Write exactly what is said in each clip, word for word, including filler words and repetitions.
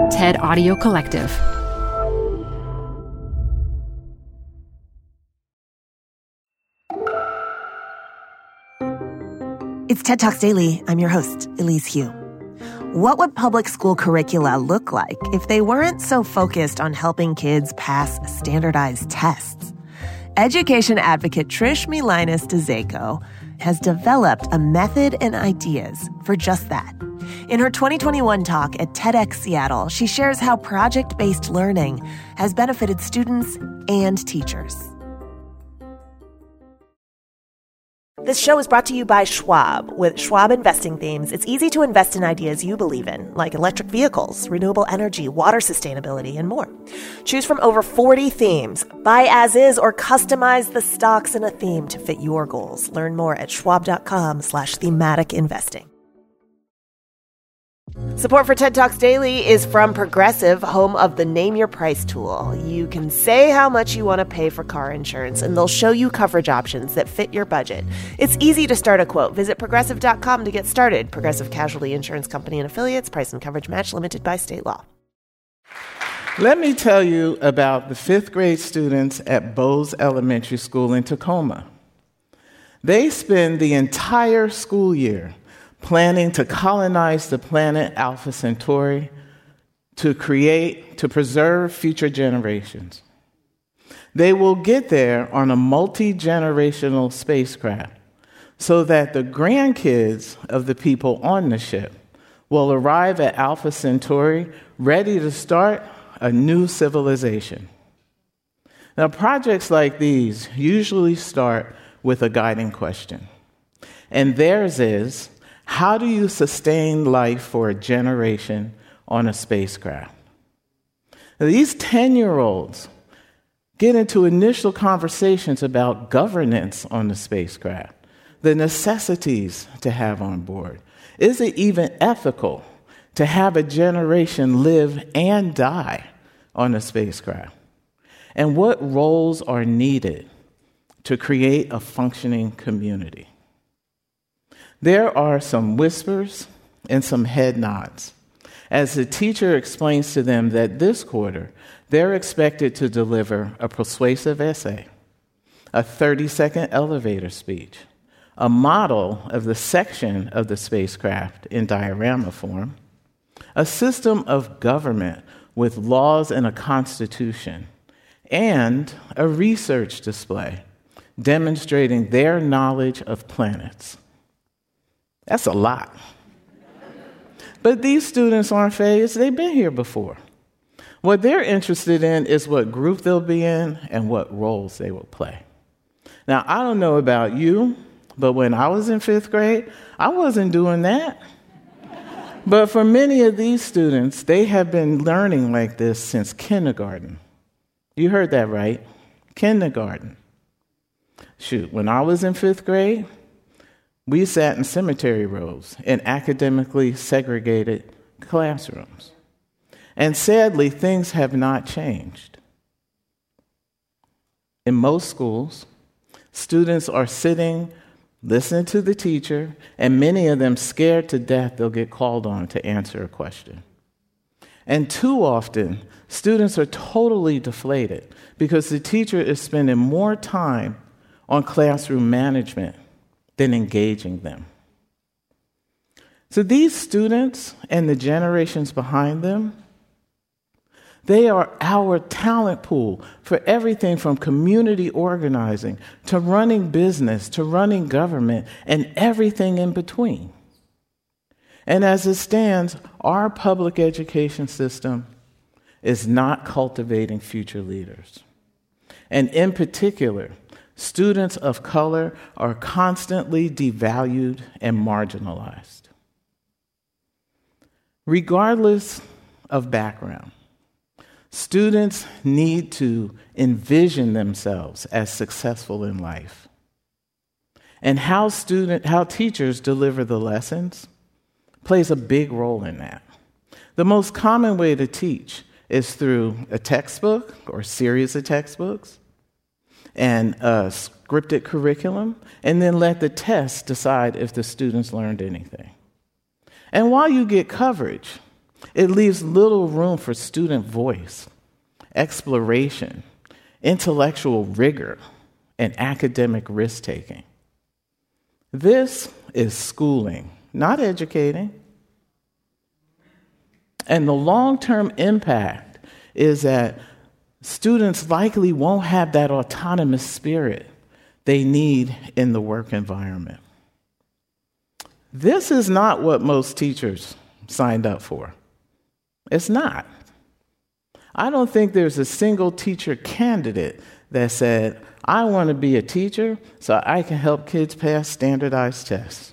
TED Audio Collective. It's TED Talks Daily. I'm your host, Elise Hu. What would public school curricula look like if they weren't so focused on helping kids pass standardized tests? Education advocate Trish Milinas-Dzeko has developed a method and ideas for just that. In her twenty twenty-one talk at TEDx Seattle, she shares how project-based learning has benefited students and teachers. This show is brought to you by Schwab. With Schwab investing themes, it's easy to invest in ideas you believe in, like electric vehicles, renewable energy, water sustainability, and more. Choose from over forty themes. Buy as is or customize the stocks in a theme to fit your goals. Learn more at schwab.com slash thematic investing. Support for TED Talks Daily is from Progressive, home of the Name Your Price tool. You can say how much you want to pay for car insurance, and they'll show you coverage options that fit your budget. It's easy to start a quote. Visit progressive dot com to get started. Progressive Casualty Insurance Company and Affiliates. Price and coverage match limited by state law. Let me tell you about the fifth grade students at Bowes Elementary School in Tacoma. They spend the entire school year planning to colonize the planet Alpha Centauri to create, to preserve future generations. They will get there on a multi-generational spacecraft so that the grandkids of the people on the ship will arrive at Alpha Centauri ready to start a new civilization. Now, projects like these usually start with a guiding question, and theirs is, how do you sustain life for a generation on a spacecraft? Now, these ten-year-olds get into initial conversations about governance on the spacecraft, the necessities to have on board. Is it even ethical to have a generation live and die on a spacecraft? And what roles are needed to create a functioning community? There are some whispers and some head nods as the teacher explains to them that this quarter they're expected to deliver a persuasive essay, a thirty-second elevator speech, a model of the section of the spacecraft in diorama form, a system of government with laws and a constitution, and a research display demonstrating their knowledge of planets. That's a lot. But these students aren't fazed. They've been here before. What they're interested in is what group they'll be in and what roles they will play. Now, I don't know about you, but when I was in fifth grade, I wasn't doing that. But for many of these students, they have been learning like this since kindergarten. You heard that right, kindergarten. Shoot, when I was in fifth grade, we sat in cemetery rows in academically segregated classrooms. And sadly, things have not changed. In most schools, students are sitting, listening to the teacher, and many of them scared to death they'll get called on to answer a question. And too often, students are totally deflated because the teacher is spending more time on classroom management than engaging them. So these students and the generations behind them, they are our talent pool for everything from community organizing to running business to running government and everything in between. And as it stands, our public education system is not cultivating future leaders. And in particular, students of color are constantly devalued and marginalized. Regardless of background, students need to envision themselves as successful in life. And how student, how teachers deliver the lessons plays a big role in that. The most common way to teach is through a textbook or series of textbooks and a scripted curriculum, and then let the test decide if the students learned anything. And while you get coverage, It leaves little room for student voice, exploration, intellectual rigor, and academic risk-taking. This is schooling, not educating. And the long-term impact is that students likely won't have that autonomous spirit they need in the work environment. This is not what most teachers signed up for. It's not. I don't think there's a single teacher candidate that said, I want to be a teacher so I can help kids pass standardized tests.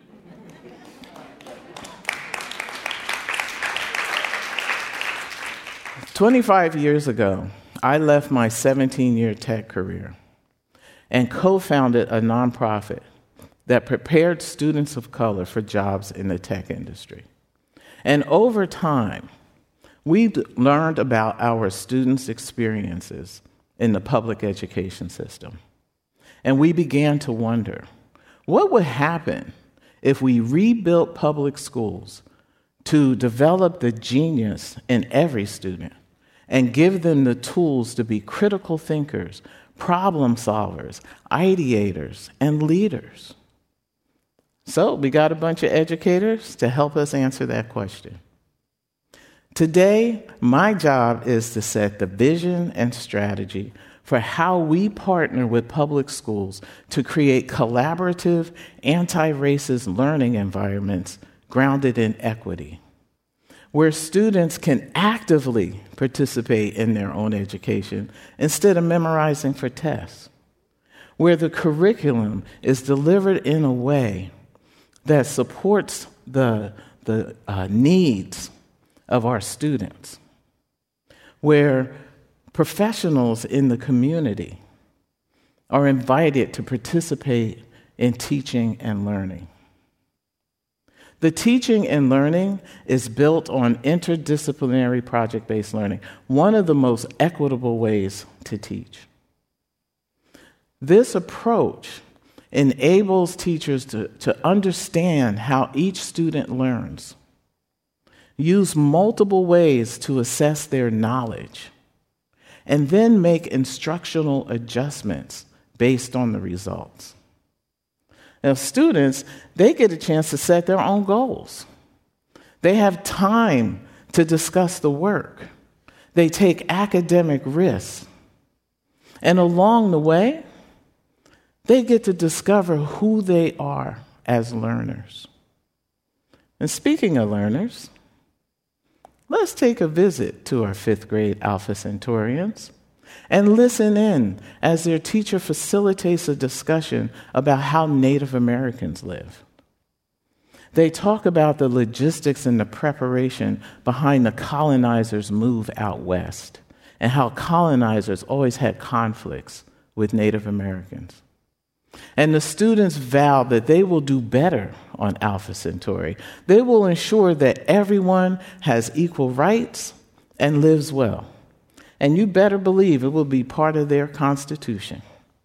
twenty-five years ago, I left my seventeen-year tech career and co-founded a nonprofit that prepared students of color for jobs in the tech industry. And over time, we learned about our students' experiences in the public education system. And we began to wonder, what would happen if we rebuilt public schools to develop the genius in every student and give them the tools to be critical thinkers, problem solvers, ideators, and leaders? So we got a bunch of educators to help us answer that question. Today, my job is to set the vision and strategy for how we partner with public schools to create collaborative, anti-racist learning environments grounded in equity, where students can actively participate in their own education instead of memorizing for tests, where the curriculum is delivered in a way that supports the, the uh, needs of our students, where professionals in the community are invited to participate in teaching and learning. The teaching and learning is built on interdisciplinary project-based learning, one of the most equitable ways to teach. This approach enables teachers to, to understand how each student learns, use multiple ways to assess their knowledge, and then make instructional adjustments based on the results. Now, students, they get a chance to set their own goals. They have time to discuss the work. They take academic risks. And along the way, they get to discover who they are as learners. And speaking of learners, let's take a visit to our fifth grade Alpha Centaurians and listen in as their teacher facilitates a discussion about how Native Americans live. They talk about the logistics and the preparation behind the colonizers' move out west and how colonizers always had conflicts with Native Americans. And the students vow that they will do better on Alpha Centauri. They will ensure that everyone has equal rights and lives well. And you better believe it will be part of their constitution.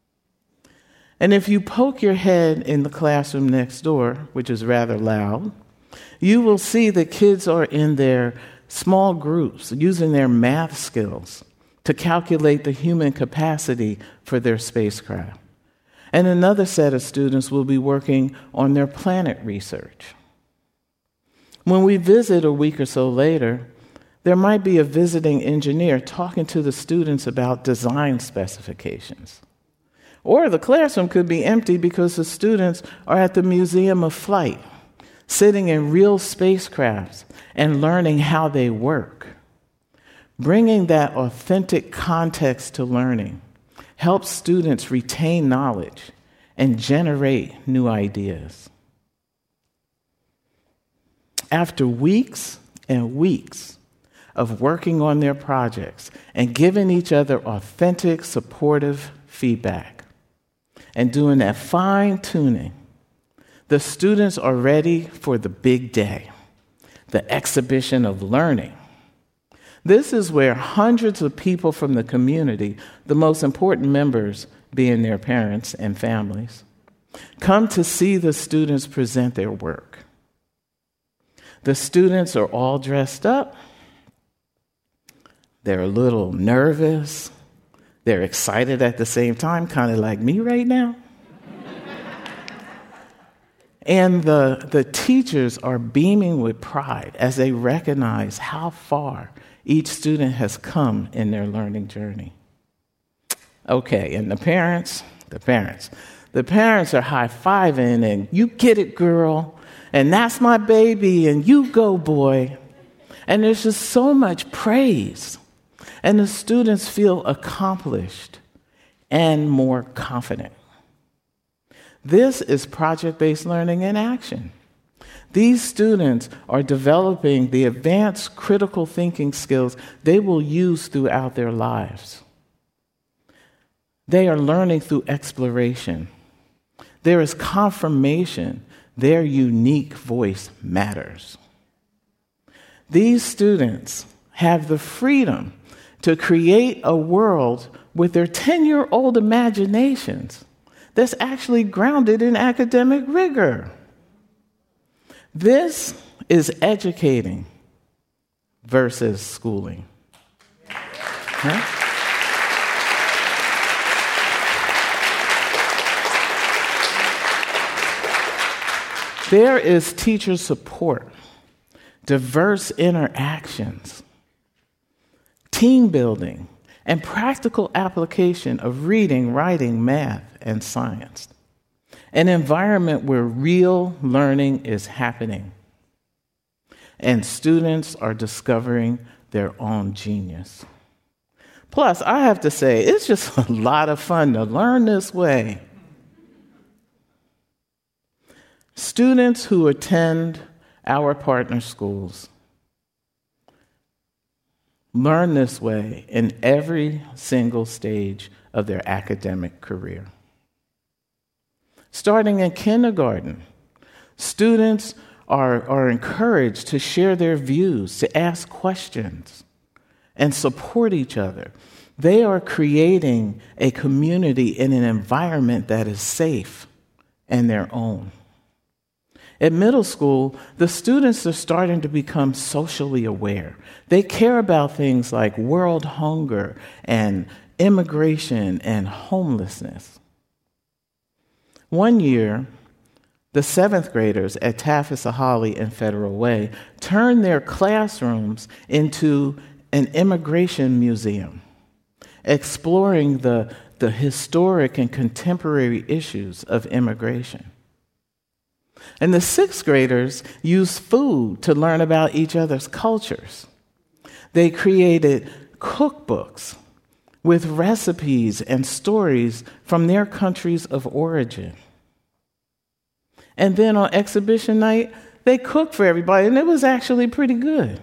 And if you poke your head in the classroom next door, which is rather loud, you will see that kids are in their small groups using their math skills to calculate the human capacity for their spacecraft. And another set of students will be working on their planet research. When we visit a week or so later, there might be a visiting engineer talking to the students about design specifications. Or the classroom could be empty because the students are at the Museum of Flight, sitting in real spacecrafts and learning how they work. Bringing that authentic context to learning helps students retain knowledge and generate new ideas. After weeks and weeks of working on their projects and giving each other authentic, supportive feedback and doing that fine-tuning, the students are ready for the big day, the exhibition of learning. This is where hundreds of people from the community, the most important members being their parents and families, come to see the students present their work. The students are all dressed up. They're a little nervous. They're excited at the same time, kind of like me right now. And the, the teachers are beaming with pride as they recognize how far each student has come in their learning journey. Okay, and the parents, the parents, the parents are high-fiving and you get it, girl, and that's my baby, and you go, boy. And there's just so much praise. And the students feel accomplished and more confident. This is project-based learning in action. These students are developing the advanced critical thinking skills they will use throughout their lives. They are learning through exploration. There is confirmation their unique voice matters. These students have the freedom to create a world with their ten-year-old imaginations that's actually grounded in academic rigor. This is educating versus schooling. Huh? There is teacher support, diverse interactions, team building, and practical application of reading, writing, math, and science. An environment where real learning is happening, and students are discovering their own genius. Plus, I have to say, it's just a lot of fun to learn this way. Students who attend our partner schools learn this way in every single stage of their academic career. Starting in kindergarten, students are, are encouraged to share their views, to ask questions, and support each other. They are creating a community in an environment that is safe and their own. At middle school, the students are starting to become socially aware. They care about things like world hunger and immigration and homelessness. One year, the seventh graders at Taft-Isahali and Federal Way turned their classrooms into an immigration museum, exploring the, the historic and contemporary issues of immigration. And the sixth graders used food to learn about each other's cultures. They created cookbooks with recipes and stories from their countries of origin. And then on exhibition night, they cooked for everybody, and it was actually pretty good.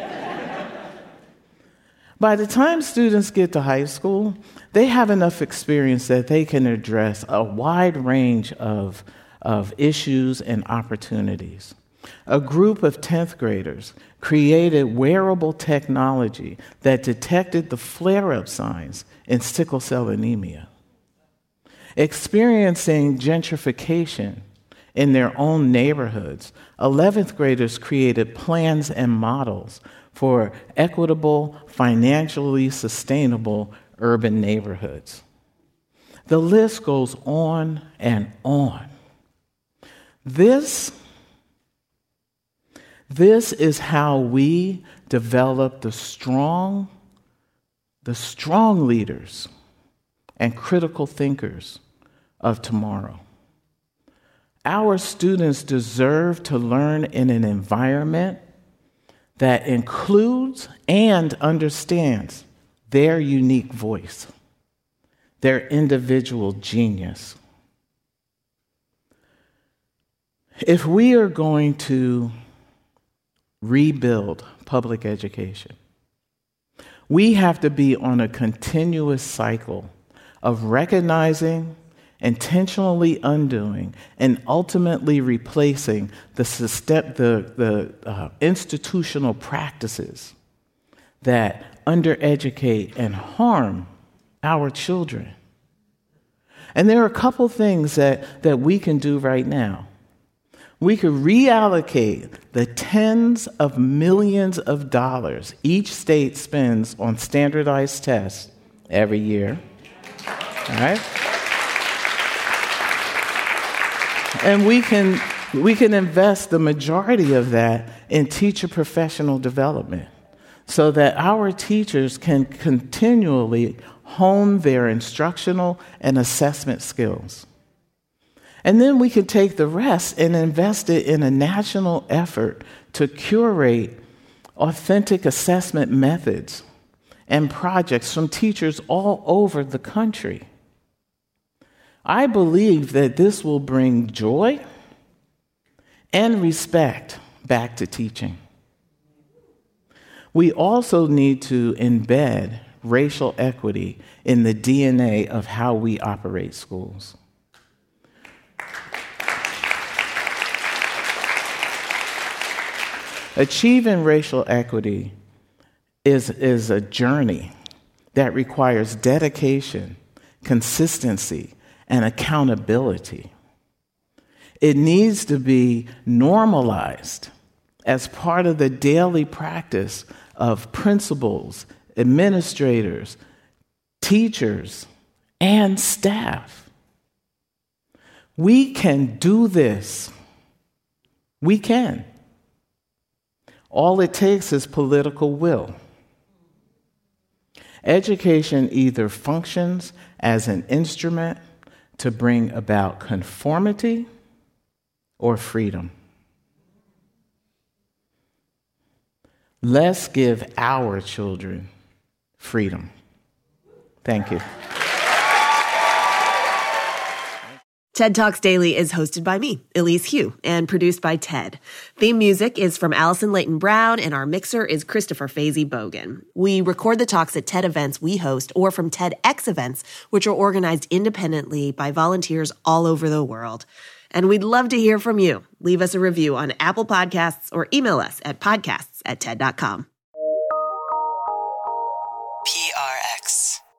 By the time students get to high school, they have enough experience that they can address a wide range of, of issues and opportunities. A group of tenth graders created wearable technology that detected the flare-up signs in sickle cell anemia. Experiencing gentrification in their own neighborhoods, eleventh graders created plans and models for equitable, financially sustainable urban neighborhoods. The list goes on and on. This, this is how we develop the strong, the strong leaders and critical thinkers of tomorrow. Our students deserve to learn in an environment that includes and understands their unique voice, their individual genius. If we are going to rebuild public education, we have to be on a continuous cycle of recognizing, intentionally undoing, and ultimately replacing the, system, the, the uh, institutional practices that undereducate and harm our children. And there are a couple things that, that we can do right now. we could reallocate the tens of millions of dollars each state spends on standardized tests every year. All right? And we can, we can invest the majority of that in teacher professional development so that our teachers can continually hone their instructional and assessment skills. And then we can take the rest and invest it in a national effort to curate authentic assessment methods and projects from teachers all over the country. I believe that this will bring joy and respect back to teaching. We also need to embed racial equity in the D N A of how we operate schools. Achieving racial equity is, is a journey that requires dedication, consistency, and accountability. It needs to be normalized as part of the daily practice of principals, administrators, teachers, and staff. We can do this. We can. All it takes is political will. Education either functions as an instrument to bring about conformity or freedom. Let's give our children freedom. Thank you. TED Talks Daily is hosted by me, Elise Hu, and produced by TED. Theme music is from Allison Leighton Brown, and our mixer is Christopher Fazy Bogan. We record the talks at TED events we host or from TEDx events, which are organized independently by volunteers all over the world. And we'd love to hear from you. Leave us a review on Apple Podcasts or email us at podcasts at TED dot com. P R X.